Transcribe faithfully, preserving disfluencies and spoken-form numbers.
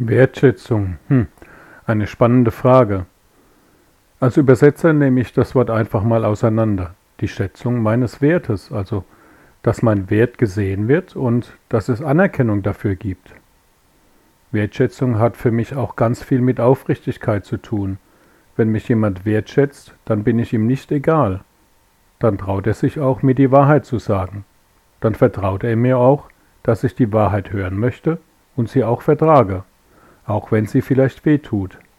Wertschätzung. Hm, eine spannende Frage. Als Übersetzer nehme ich das Wort einfach mal auseinander. Die Schätzung meines Wertes, also dass mein Wert gesehen wird und dass es Anerkennung dafür gibt. Wertschätzung hat für mich auch ganz viel mit Aufrichtigkeit zu tun. Wenn mich jemand wertschätzt, dann bin ich ihm nicht egal. Dann traut er sich auch, mir die Wahrheit zu sagen. Dann vertraut er mir auch, dass ich die Wahrheit hören möchte und sie auch vertrage, auch wenn sie vielleicht weh tut.